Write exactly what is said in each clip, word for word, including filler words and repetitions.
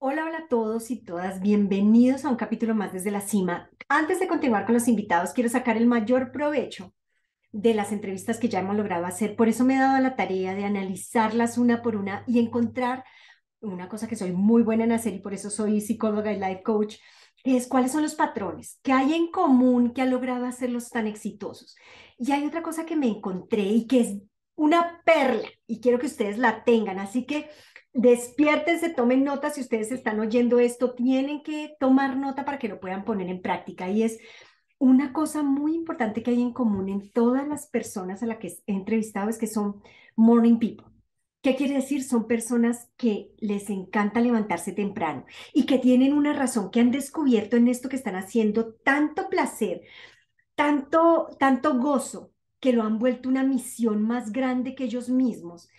Hola, hola a todos y todas, bienvenidos a un capítulo más desde la cima. Antes de continuar con los invitados, quiero sacar el mayor provecho de las entrevistas que ya hemos logrado hacer. Por eso me he dado la tarea de analizarlas una por una y encontrar una cosa que soy muy buena en hacer y por eso soy psicóloga y life coach, que es cuáles son los patrones que hay en común que ha logrado hacerlos tan exitosos. Y hay otra cosa que me encontré y que es una perla y quiero que ustedes la tengan, así que despiértense, tomen nota si ustedes están oyendo esto, tienen que tomar nota para que lo puedan poner en práctica y es una cosa muy importante que hay en común en todas las personas a las que he entrevistado es que son morning people. ¿Qué quiere decir? Son personas que les encanta levantarse temprano y que tienen una razón, que han descubierto en esto que están haciendo tanto placer, tanto, tanto gozo, que lo han vuelto una misión más grande que ellos mismos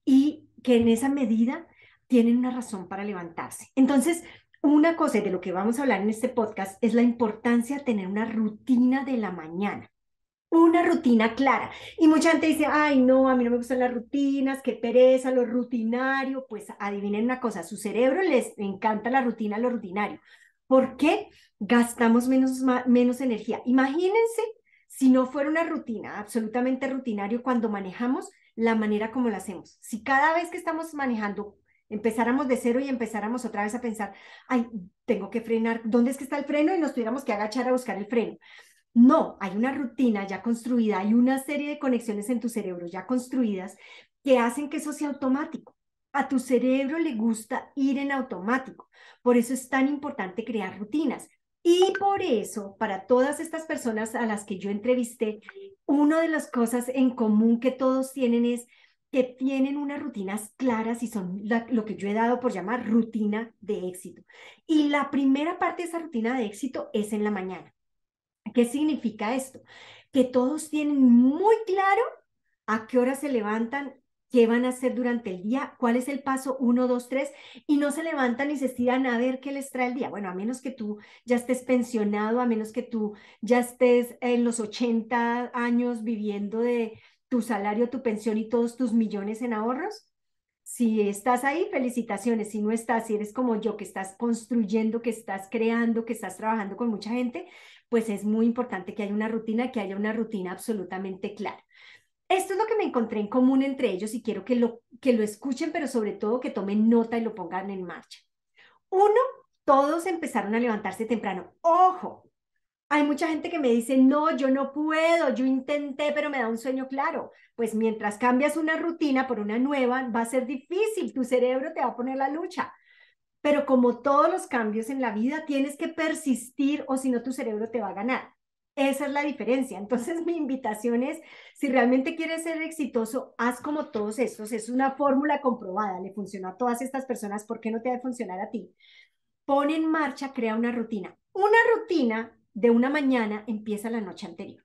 y que en esa medida tienen una razón para levantarse. Entonces, una cosa de lo que vamos a hablar en este podcast es la importancia de tener una rutina de la mañana. Una rutina clara. Y mucha gente dice, ay, no, a mí no me gustan las rutinas, qué pereza, lo rutinario. Pues adivinen una cosa, a su cerebro les encanta la rutina, lo rutinario. ¿Por qué? Gastamos menos, ma- menos energía. Imagínense si no fuera una rutina, absolutamente rutinario, cuando manejamos la manera como la hacemos. Si cada vez que estamos manejando empezáramos de cero y empezáramos otra vez a pensar, ay, tengo que frenar, ¿dónde es que está el freno? Y nos tuviéramos que agachar a buscar el freno. No, hay una rutina ya construida, hay una serie de conexiones en tu cerebro ya construidas que hacen que eso sea automático. A tu cerebro le gusta ir en automático. Por eso es tan importante crear rutinas. Y por eso, para todas estas personas a las que yo entrevisté, una de las cosas en común que todos tienen es que tienen unas rutinas claras y son la- lo que yo he dado por llamar rutina de éxito. Y la primera parte de esa rutina de éxito es en la mañana. ¿Qué significa esto? Que todos tienen muy claro a qué hora se levantan, qué van a hacer durante el día, cuál es el paso uno, dos, tres, y no se levantan y se estiran a ver qué les trae el día. Bueno, a menos que tú ya estés pensionado, a menos que tú ya estés en los ochenta años viviendo de tu salario, tu pensión y todos tus millones en ahorros. Si estás ahí, felicitaciones. Si no estás, si eres como yo, que estás construyendo, que estás creando, que estás trabajando con mucha gente, pues es muy importante que haya una rutina, que haya una rutina absolutamente clara. Esto es lo que me encontré en común entre ellos y quiero que lo, que lo escuchen, pero sobre todo que tomen nota y lo pongan en marcha. Uno, todos empezaron a levantarse temprano. Ojo, hay mucha gente que me dice, no, yo no puedo, yo intenté, pero me da un sueño claro. Pues mientras cambias una rutina por una nueva, va a ser difícil, tu cerebro te va a poner la lucha. Pero como todos los cambios en la vida, tienes que persistir o si no, tu cerebro te va a ganar. Esa es la diferencia. Entonces, mi invitación es, si realmente quieres ser exitoso, haz como todos estos. Es una fórmula comprobada, le funcionó a todas estas personas, ¿por qué no te va a funcionar a ti? Pon en marcha, crea una rutina. Una rutina de una mañana empieza la noche anterior.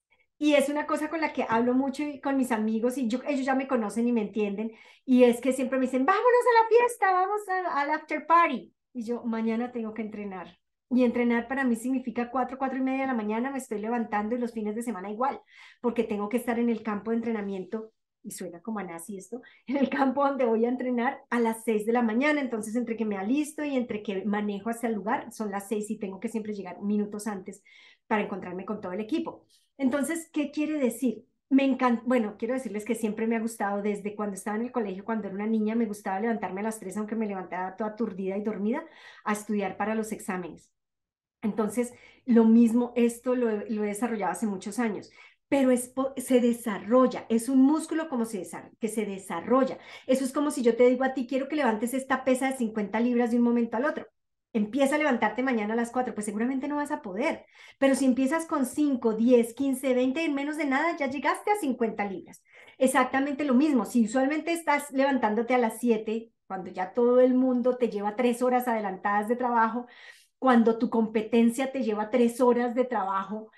Y es una cosa con la que hablo mucho y con mis amigos y yo, ellos ya me conocen y me entienden. Y es que siempre me dicen, vámonos a la fiesta, vamos a- al after party. Y yo, mañana tengo que entrenar. Y entrenar para mí significa cuatro, cuatro y media de la mañana, me estoy levantando y los fines de semana igual, porque tengo que estar en el campo de entrenamiento, y suena como a nazi esto, en el campo donde voy a entrenar a las seis de la mañana. Entonces, entre que me alisto y entre que manejo hacia el lugar, son las seis y tengo que siempre llegar minutos antes para encontrarme con todo el equipo. Entonces, ¿qué quiere decir? Me encanta, bueno, quiero decirles que siempre me ha gustado, desde cuando estaba en el colegio, cuando era una niña, me gustaba levantarme a las tres, aunque me levantaba toda aturdida y dormida, a estudiar para los exámenes. Entonces, lo mismo, esto lo, he- lo he desarrollado hace muchos años, pero es, po- se desarrolla, es un músculo como se desa- que se desarrolla. Eso es como si yo te digo a ti, quiero que levantes esta pesa de cincuenta libras de un momento al otro. Empieza a levantarte mañana a las cuatro, pues seguramente no vas a poder, pero si empiezas con cinco, diez, quince, veinte, en menos de nada, ya llegaste a cincuenta libras. Exactamente lo mismo, si usualmente estás levantándote a las siete, cuando ya todo el mundo te lleva tres horas adelantadas de trabajo, cuando tu competencia te lleva tres horas de trabajo,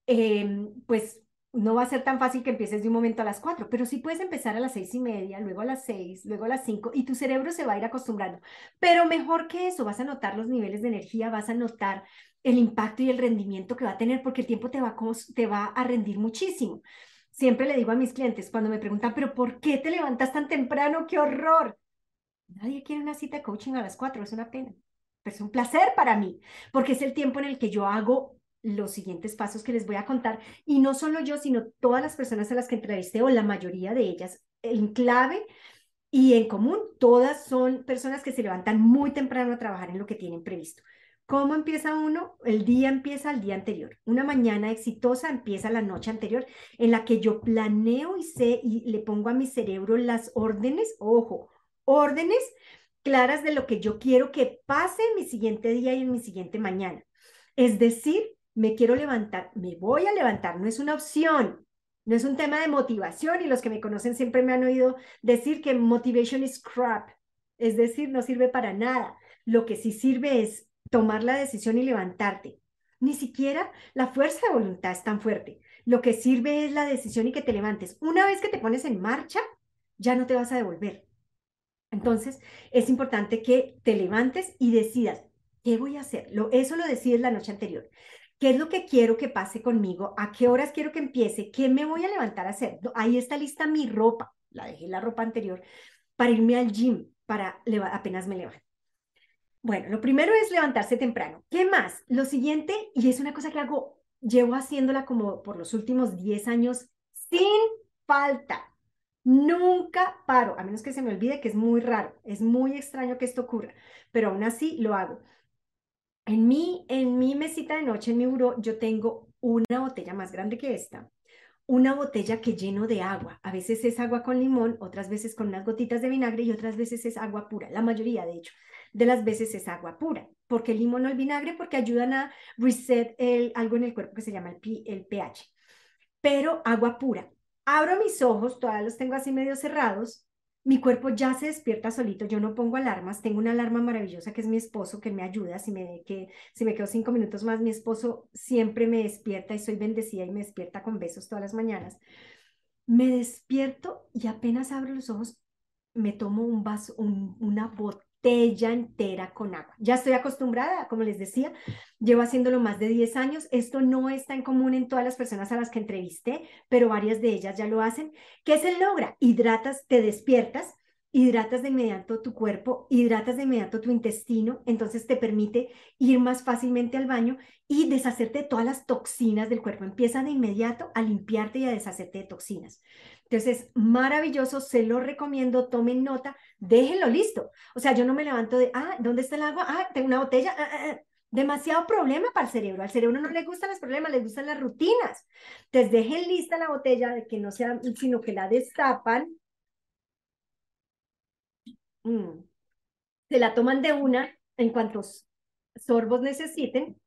eh, pues no va a ser tan fácil que empieces de un momento a las cuatro, pero sí puedes empezar a las seis y media, luego a las seis, luego a las cinco, y tu cerebro se va a ir acostumbrando. Pero mejor que eso, vas a notar los niveles de energía, vas a notar el impacto y el rendimiento que va a tener, porque el tiempo te va a, cos- te va a rendir muchísimo. Siempre le digo a mis clientes cuando me preguntan, pero ¿por qué te levantas tan temprano? ¡Qué horror! Nadie quiere una cita de coaching a las cuatro, es una pena. pero es un placer para mí, porque es el tiempo en el que yo hago los siguientes pasos que les voy a contar, y no solo yo, sino todas las personas a las que entrevisté, o la mayoría de ellas, en clave y en común, todas son personas que se levantan muy temprano a trabajar en lo que tienen previsto. ¿Cómo empieza uno? El día empieza al día anterior. Una mañana exitosa empieza la noche anterior, en la que yo planeo y sé y le pongo a mi cerebro las órdenes, ojo, órdenes claras de lo que yo quiero que pase en mi siguiente día y en mi siguiente mañana. Es decir, me quiero levantar, me voy a levantar, no es una opción, no es un tema de motivación, y los que me conocen siempre me han oído decir que motivation is crap, es decir, no sirve para nada. Lo que sí sirve es tomar la decisión y levantarte. Ni siquiera la fuerza de voluntad es tan fuerte. Lo que sirve es la decisión y que te levantes. Una vez que te pones en marcha, ya no te vas a devolver. Entonces, es importante que te levantes y decidas, ¿qué voy a hacer? Lo, eso lo decides la noche anterior. ¿Qué es lo que quiero que pase conmigo? ¿A qué horas quiero que empiece? ¿Qué me voy a levantar a hacer? Ahí está lista mi ropa. La dejé la ropa anterior para irme al gym, para apenas me levanto. Bueno, lo primero es levantarse temprano. ¿Qué más? Lo siguiente, y es una cosa que hago, llevo haciéndola como por los últimos diez años sin falta. Nunca paro, a menos que se me olvide, que es muy raro, es muy extraño que esto ocurra, pero aún así lo hago. En mi, en mi mesita de noche, en mi buró, yo tengo una botella más grande que esta, una botella que lleno de agua. A veces es agua con limón, otras veces con unas gotitas de vinagre, y otras veces es agua pura. La mayoría, de hecho, de las veces es agua pura. ¿Por qué el limón o el vinagre? Porque ayudan a reset el, algo en el cuerpo que se llama el, el pH. Pero agua pura. Abro mis ojos, todavía los tengo así medio cerrados, mi cuerpo ya se despierta solito, yo no pongo alarmas, tengo una alarma maravillosa que es mi esposo, que me ayuda, si me, que, si me quedo cinco minutos más, mi esposo siempre me despierta, y soy bendecida y me despierta con besos todas las mañanas. Me despierto y apenas abro los ojos, me tomo un vaso, un, una botella entera con agua. Ya estoy acostumbrada, como les decía, llevo haciéndolo más de diez años. Esto no está en común en todas las personas a las que entrevisté, pero varias de ellas ya lo hacen. ¿Qué se logra? Hidratas, te despiertas, hidratas de inmediato tu cuerpo, hidratas de inmediato tu intestino, entonces te permite ir más fácilmente al baño y deshacerte de todas las toxinas del cuerpo. Empieza de inmediato a limpiarte y a deshacerte de toxinas. Entonces, maravilloso, se lo recomiendo, tomen nota, déjenlo listo. O sea, yo no me levanto de, ah, ¿dónde está el agua? Ah, tengo una botella. Ah, ah, ah. Demasiado problema para el cerebro. Al cerebro no le gustan los problemas, le gustan las rutinas. Entonces, dejen lista la botella, de que no sea, sino que la destapan. Mm. Se la toman de una en cuantos sorbos necesiten.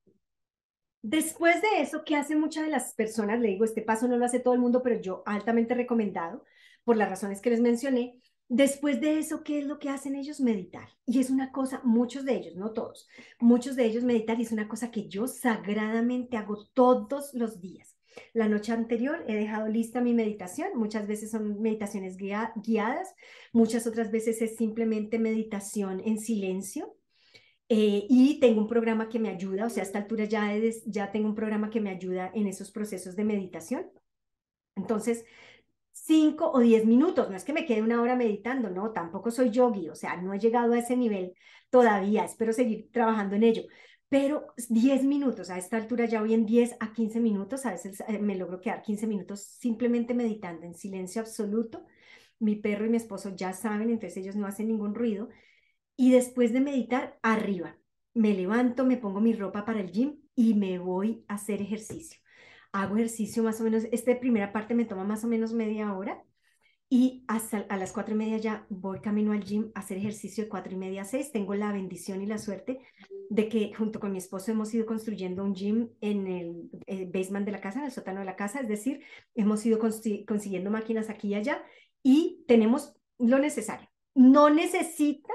Después de eso, ¿qué hacen muchas de las personas? Le digo, este paso no lo hace todo el mundo, pero yo altamente recomendado por las razones que les mencioné. Después de eso, ¿qué es lo que hacen ellos? Meditar. Y es una cosa, muchos de ellos, no todos, muchos de ellos meditar, y es una cosa que yo sagradamente hago todos los días. La noche anterior he dejado lista mi meditación, muchas veces son meditaciones guia guiadas, muchas otras veces es simplemente meditación en silencio. Eh, y tengo un programa que me ayuda, o sea, a esta altura ya, he, ya tengo un programa que me ayuda en esos procesos de meditación. Entonces, cinco o diez minutos, no es que me quede una hora meditando, no, tampoco soy yogi, o sea, no he llegado a ese nivel todavía, espero seguir trabajando en ello, pero diez minutos, a esta altura ya voy en diez a quince minutos, a veces eh, me logro quedar quince minutos simplemente meditando en silencio absoluto. Mi perro y mi esposo ya saben, entonces ellos no hacen ningún ruido. Y después de meditar, arriba, me levanto, me pongo mi ropa para el gym y me voy a hacer ejercicio. Hago ejercicio más o menos, esta primera parte me toma más o menos media hora, y hasta a las cuatro y media ya voy camino al gym a hacer ejercicio de cuatro y media a seis. Tengo la bendición y la suerte de que junto con mi esposo hemos ido construyendo un gym en el, el basement de la casa, en el sótano de la casa, es decir, hemos ido consiguiendo máquinas aquí y allá, y tenemos lo necesario. No necesitas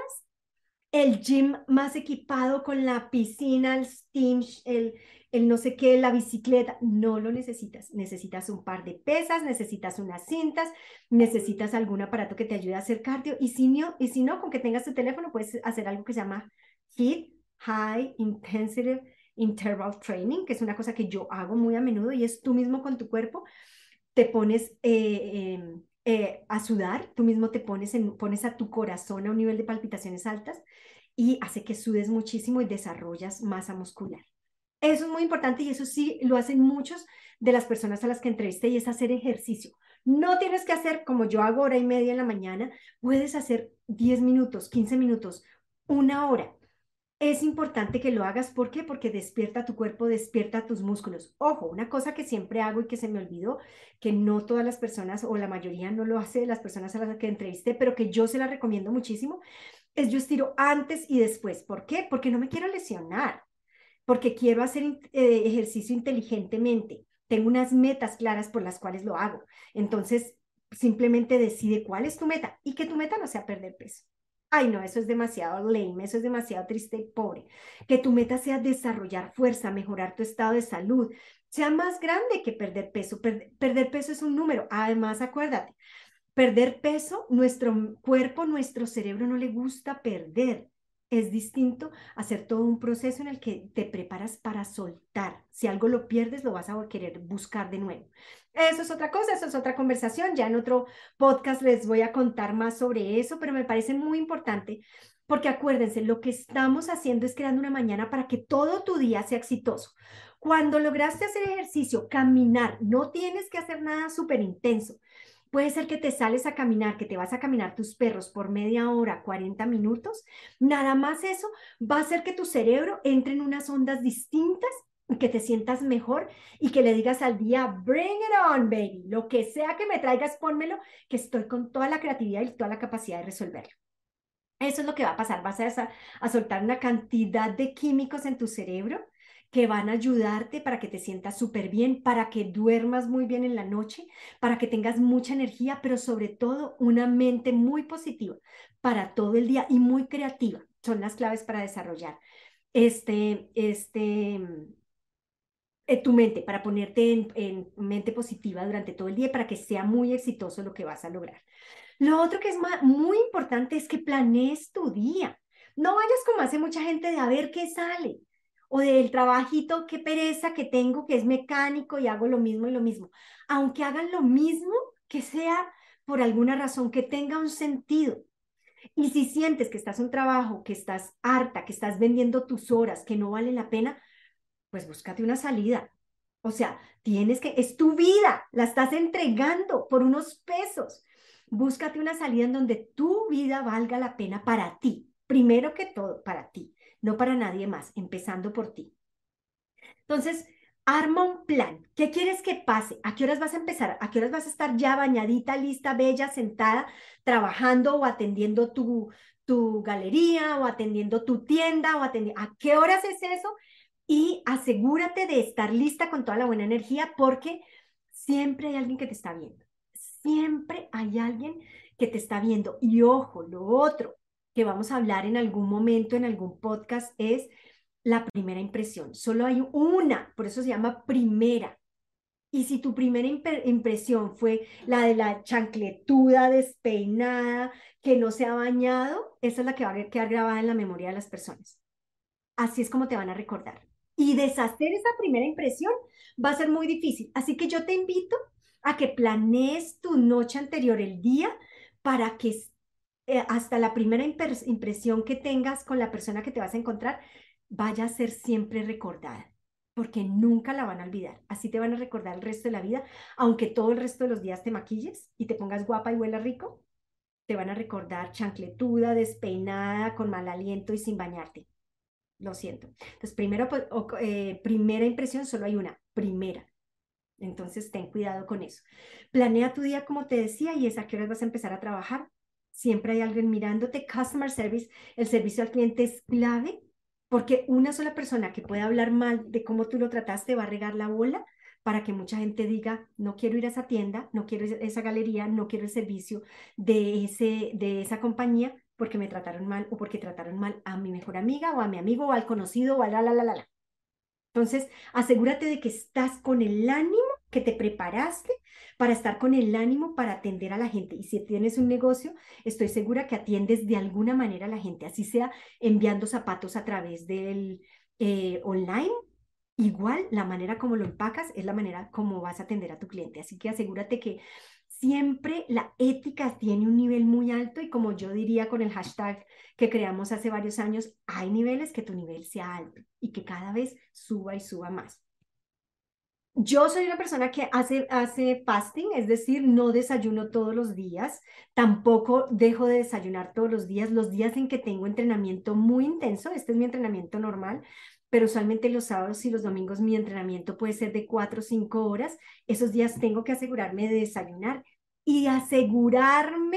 el gym más equipado con la piscina, el steam, el, el no sé qué, la bicicleta, no lo necesitas. Necesitas un par de pesas, necesitas unas cintas, necesitas algún aparato que te ayude a hacer cardio, y si no, y si no, con que tengas tu teléfono puedes hacer algo que se llama HIIT, High Intensive Interval Training, que es una cosa que yo hago muy a menudo, y es tú mismo con tu cuerpo, te pones eh, eh, eh, a sudar, tú mismo te pones, en, pones a tu corazón a un nivel de palpitaciones altas, y hace que sudes muchísimo y desarrollas masa muscular. Eso es muy importante y eso sí lo hacen muchos de las personas a las que entrevisté y es hacer ejercicio. No tienes que hacer como yo hago hora y media en la mañana, puedes hacer diez minutos, quince minutos, una hora. Es importante que lo hagas. ¿Por qué? Porque despierta tu cuerpo, despierta tus músculos. Ojo, una cosa que siempre hago y que se me olvidó, que no todas las personas o la mayoría no lo hace de las personas a las que entrevisté, pero que yo se la recomiendo muchísimo, es yo estiro antes y después. ¿Por qué? Porque no me quiero lesionar, porque quiero hacer eh, ejercicio inteligentemente. Tengo unas metas claras por las cuales lo hago. Entonces, simplemente decide cuál es tu meta y que tu meta no sea perder peso. Ay, no, eso es demasiado lame, eso es demasiado triste y pobre. Que tu meta sea desarrollar fuerza, mejorar tu estado de salud, sea más grande que perder peso. Per perder peso es un número. Además, acuérdate, perder peso, nuestro cuerpo, nuestro cerebro no le gusta perder. Es distinto hacer todo un proceso en el que te preparas para soltar. Si algo lo pierdes, lo vas a querer buscar de nuevo. Eso es otra cosa, eso es otra conversación. Ya en otro podcast les voy a contar más sobre eso, pero me parece muy importante porque acuérdense, lo que estamos haciendo es creando una mañana para que todo tu día sea exitoso. Cuando lograste hacer ejercicio, caminar, no tienes que hacer nada súper intenso. Puede ser que te sales a caminar, que te vas a caminar tus perros por media hora, cuarenta minutos. Nada más eso va a hacer que tu cerebro entre en unas ondas distintas, que te sientas mejor y que le digas al día, bring it on, baby. Lo que sea que me traigas, pónmelo, que estoy con toda la creatividad y toda la capacidad de resolverlo. Eso es lo que va a pasar. Vas a, a soltar una cantidad de químicos en tu cerebro que van a ayudarte para que te sientas súper bien, para que duermas muy bien en la noche, para que tengas mucha energía, pero sobre todo una mente muy positiva para todo el día y muy creativa. Son las claves para desarrollar este, este, eh, tu mente, para ponerte en, en mente positiva durante todo el día para que sea muy exitoso lo que vas a lograr. Lo otro que es muy importante es que planees tu día. No vayas como hace mucha gente de a ver qué sale o del trabajito, qué pereza que tengo, que es mecánico y hago lo mismo y lo mismo. Aunque hagan lo mismo, que sea por alguna razón, que tenga un sentido. Y si sientes que estás en un trabajo, que estás harta, que estás vendiendo tus horas, que no vale la pena, pues búscate una salida. O sea, tienes que, es tu vida, la estás entregando por unos pesos. Búscate una salida en donde tu vida valga la pena para ti. Primero que todo, para ti, no para nadie más, empezando por ti. Entonces, arma un plan. ¿Qué quieres que pase? ¿A qué horas vas a empezar? ¿A qué horas vas a estar ya bañadita, lista, bella, sentada, trabajando o atendiendo tu, tu galería o atendiendo tu tienda o atendiendo? ¿A qué horas es eso? Y asegúrate de estar lista con toda la buena energía porque siempre hay alguien que te está viendo. Siempre hay alguien que te está viendo. Y ojo, lo otro que vamos a hablar en algún momento, en algún podcast, es la primera impresión. Solo hay una, por eso se llama primera. Y si tu primera impresión fue la de la chancletuda, despeinada, que no se ha bañado, esa es la que va a quedar grabada en la memoria de las personas. Así es como te van a recordar. Y deshacer esa primera impresión va a ser muy difícil. Así que yo te invito a que planees tu noche anterior, el día, para que eh, hasta la primera impresión que tengas con la persona que te vas a encontrar vaya a ser siempre recordada, porque nunca la van a olvidar. Así te van a recordar el resto de la vida, aunque todo el resto de los días te maquilles y te pongas guapa y huela rico, te van a recordar chancletuda, despeinada, con mal aliento y sin bañarte. Lo siento. Entonces, primero, pues, o, eh, primera impresión, solo hay una, primera. Entonces, ten cuidado con eso. Planea tu día, como te decía, y es a qué horas vas a empezar a trabajar. Siempre hay alguien mirándote. Customer service, el servicio al cliente es clave, porque una sola persona que pueda hablar mal de cómo tú lo trataste va a regar la bola para que mucha gente diga, no quiero ir a esa tienda, no quiero ir a esa galería, no quiero el servicio de, ese, de esa compañía porque me trataron mal o porque trataron mal a mi mejor amiga o a mi amigo o al conocido o a la, la, la, la, la. Entonces, asegúrate de que estás con el ánimo, que te preparaste para estar con el ánimo para atender a la gente. Y si tienes un negocio, estoy segura que atiendes de alguna manera a la gente, así sea enviando zapatos a través del eh, online. Igual, la manera como lo empacas es la manera como vas a atender a tu cliente. Así que asegúrate que siempre la ética tiene un nivel muy alto y como yo diría con el hashtag que creamos hace varios años, hay niveles que tu nivel sea alto y que cada vez suba y suba más. Yo soy una persona que hace, hace fasting, es decir, no desayuno todos los días, tampoco dejo de desayunar todos los días, los días en que tengo entrenamiento muy intenso, este es mi entrenamiento normal, pero usualmente los sábados y los domingos mi entrenamiento puede ser de cuatro o cinco horas, esos días tengo que asegurarme de desayunar y asegurarme,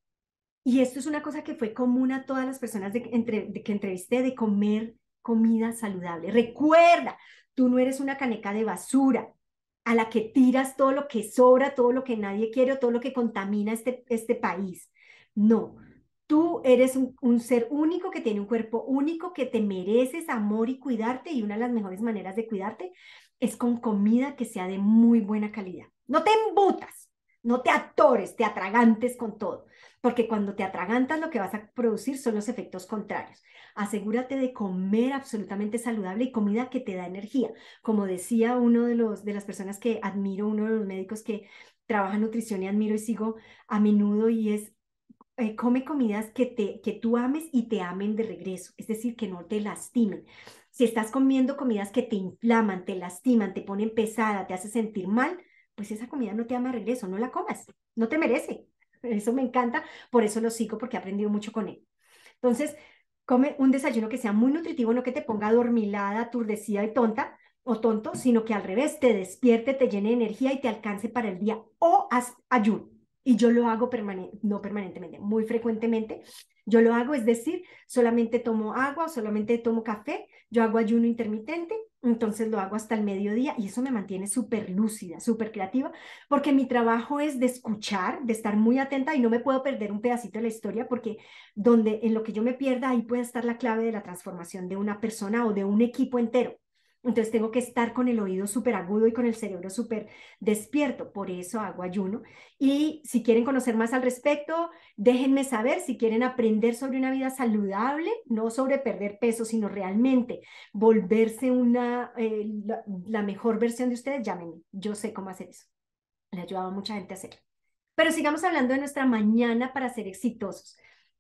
y esto es una cosa que fue común a todas las personas de, entre, de que entrevisté, de comer comida saludable. Recuerda, tú no eres una caneca de basura a la que tiras todo lo que sobra, todo lo que nadie quiere o todo lo que contamina este, este país. No, tú eres un, un ser único que tiene un cuerpo único, que te mereces amor y cuidarte, y una de las mejores maneras de cuidarte es con comida que sea de muy buena calidad. No te embutas, no te atores, te atragantes con todo, porque cuando te atragantas lo que vas a producir son los efectos contrarios. Asegúrate de comer absolutamente saludable y comida que te da energía. Como decía uno de los de las personas que admiro, uno de los médicos que trabaja en nutrición y admiro y sigo a menudo, y es eh, come comidas que te que tú ames y te amen de regreso, es decir, que no te lastimen. Si estás comiendo comidas que te inflaman, te lastiman, te ponen pesada, te hace sentir mal, pues esa comida no te ama de regreso, no la comas, no te merece. Eso me encanta, por eso lo sigo, porque he aprendido mucho con él. Entonces, come un desayuno que sea muy nutritivo, no que te ponga adormilada, aturdecida y tonta o tonto, sino que al revés, te despierte, te llene de energía y te alcance para el día, o haz ayuno. Y yo lo hago permanente, no permanentemente, muy frecuentemente. Yo lo hago, es decir, solamente tomo agua o solamente tomo café. Yo hago ayuno intermitente, entonces lo hago hasta el mediodía y eso me mantiene súper lúcida, súper creativa, porque mi trabajo es de escuchar, de estar muy atenta y no me puedo perder un pedacito de la historia, porque donde en lo que yo me pierda, ahí puede estar la clave de la transformación de una persona o de un equipo entero. Entonces tengo que estar con el oído súper agudo y con el cerebro súper despierto. Por eso hago ayuno. Y si quieren conocer más al respecto, déjenme saber. Si quieren aprender sobre una vida saludable, no sobre perder peso, sino realmente volverse una, eh, la, la mejor versión de ustedes, llámenme. Yo sé cómo hacer eso. Le he ayudado a mucha gente a hacerlo. Pero sigamos hablando de nuestra mañana para ser exitosos.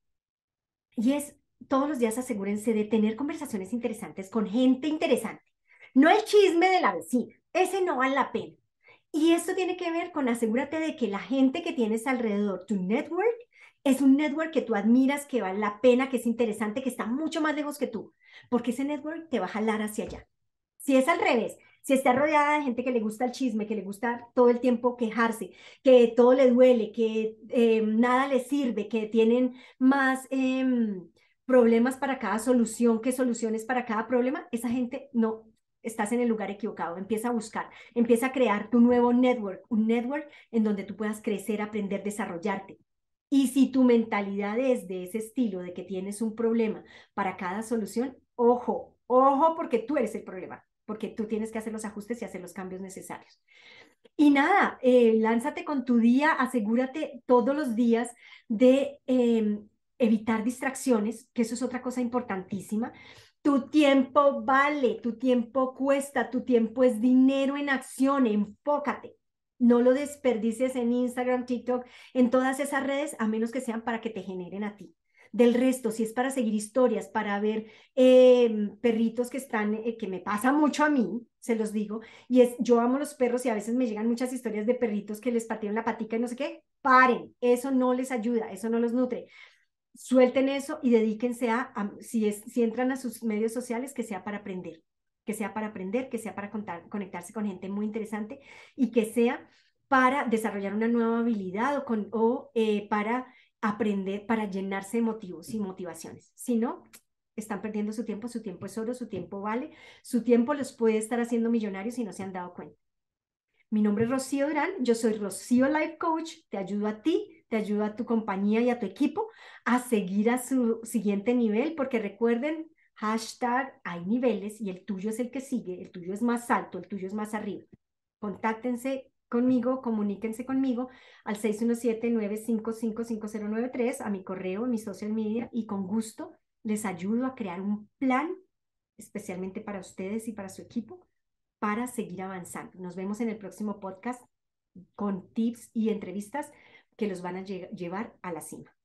Y es, todos los días asegúrense de tener conversaciones interesantes con gente interesante. No el chisme de la vecina, ese no vale la pena. Y esto tiene que ver con asegúrate de que la gente que tienes alrededor, tu network, es un network que tú admiras, que vale la pena, que es interesante, que está mucho más lejos que tú, porque ese network te va a jalar hacia allá. Si es al revés, si está rodeada de gente que le gusta el chisme, que le gusta todo el tiempo quejarse, que todo le duele, que eh, nada le sirve, que tienen más eh, problemas para cada solución que soluciones para cada problema, esa gente no, estás en el lugar equivocado. Empieza a buscar, empieza a crear tu nuevo network, un network en donde tú puedas crecer, aprender, desarrollarte. Y si tu mentalidad es de ese estilo, de que tienes un problema para cada solución, ojo, ojo, porque tú eres el problema, porque tú tienes que hacer los ajustes y hacer los cambios necesarios. Y nada, eh, lánzate con tu día, asegúrate todos los días de eh, evitar distracciones, que eso es otra cosa importantísima. Tu tiempo vale, tu tiempo cuesta, tu tiempo es dinero en acción, enfócate. No lo desperdicies en Instagram, TikTok, en todas esas redes, a menos que sean para que te generen a ti. Del resto, si es para seguir historias, para ver eh, perritos que están, eh, que me pasa mucho a mí, se los digo, y es, yo amo los perros y a veces me llegan muchas historias de perritos que les patean la patica y no sé qué, paren, eso no les ayuda, eso no los nutre. Suelten eso y dedíquense a, a si, es, si entran a sus medios sociales, que sea para aprender, que sea para aprender, que sea para contar, conectarse con gente muy interesante y que sea para desarrollar una nueva habilidad o, con, o eh, para aprender, para llenarse de motivos y motivaciones. Si no, están perdiendo su tiempo, su tiempo es oro, su tiempo vale, su tiempo los puede estar haciendo millonarios y no se han dado cuenta. Mi nombre es Rocío Durán, yo soy Rocío Life Coach, te ayudo a ti, te ayudo a tu compañía y a tu equipo a seguir a su siguiente nivel, porque recuerden, hashtag hay niveles y el tuyo es el que sigue, el tuyo es más alto, el tuyo es más arriba. Contáctense conmigo, comuníquense conmigo al seis uno siete, nueve cinco cinco, cinco cero nueve tres, a mi correo, en mi social media, y con gusto les ayudo a crear un plan especialmente para ustedes y para su equipo para seguir avanzando. Nos vemos en el próximo podcast. con tips y entrevistas que los van a lle- llevar a la cima.